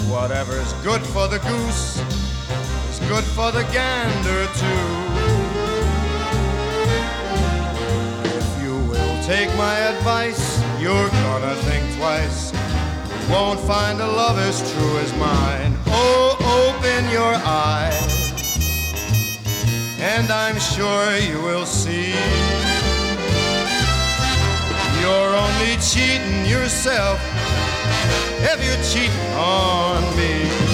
Whatever's good for the goose is good for the gander too. If you will take my advice, you're gonna think twice. You won't find a love as true as mine. Oh, open your eyes, and I'm sure you will see. You're only cheating yourself if you're cheating on me.